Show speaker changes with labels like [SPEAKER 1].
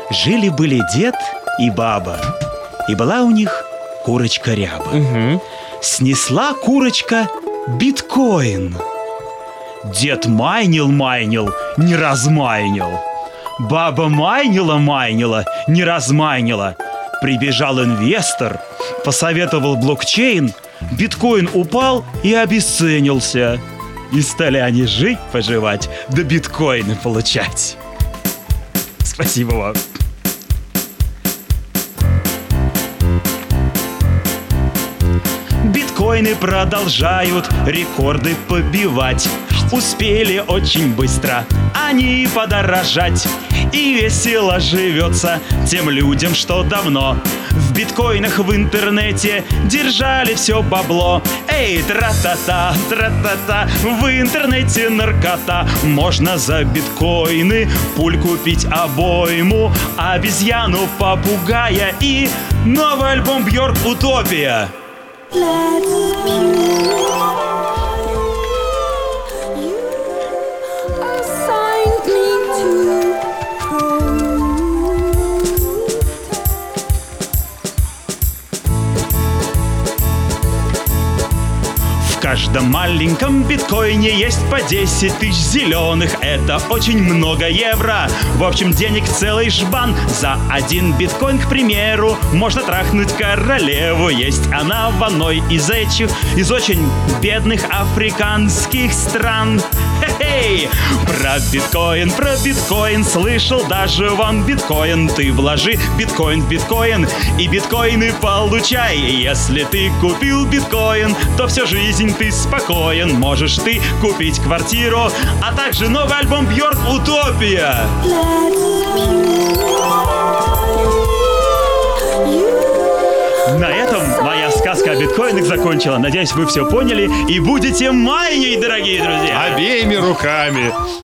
[SPEAKER 1] Жили-были дед и баба, и была у них курочка-ряба. Снесла курочка биткоин. Дед майнил, не размайнил. Баба майнила, не размайнила. Прибежал инвестор, посоветовал блокчейн. Биткоин упал и обесценился. И стали они жить-поживать, да биткоины получать. Спасибо вам. Биткоины продолжают рекорды побивать. Успели очень быстро они подорожать. И весело живется тем людям, что давно в биткоинах в интернете держали все бабло. Эй, тра-та-та, в интернете наркота. Можно за биткоины пуль купить обойму, обезьяну, попугая и новый альбом Бьорк «Утопия». В каждом маленьком биткоине есть по 10 тысяч зеленых. Это очень много евро. В общем, денег целый жбан. За один биткоин, к примеру, можно трахнуть королеву. Есть она в одной из очень бедных африканских стран. Хе-хей! Про биткоин слышал даже вон биткоин. Ты вложи биткоин в биткоин и биткоины получай. Если ты купил биткоин, то всю жизнь ты спокоен. Можешь ты купить квартиру, а также новый альбом Бьорк «Утопия». На этом моя сказка о биткоинах закончила. Надеюсь, вы все поняли и будете майнить, дорогие друзья.
[SPEAKER 2] Обеими руками.